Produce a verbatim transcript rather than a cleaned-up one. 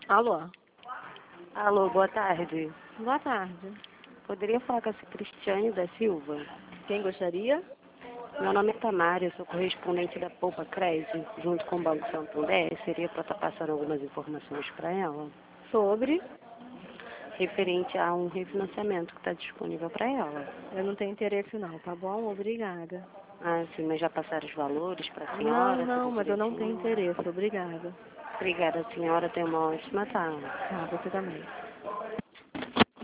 Alô, Alô, boa tarde. boa tarde. Poderia falar com a Cristiane da Silva? Quem gostaria? Meu nome é Tamara, eu sou correspondente da Poupa Crédito, junto com o Banco Santander. Seria para estar passando algumas informações para ela, Sobre? referente a um refinanciamento que está disponível para ela. Eu não tenho interesse não, tá bom? Obrigada. Ah, sim, mas já passaram os valores para a Não, senhora, não, tudo mas eu não tenho direitinho? interesse, obrigada. Obrigada, senhora. Tenha uma ótima tarde. Tá, você também.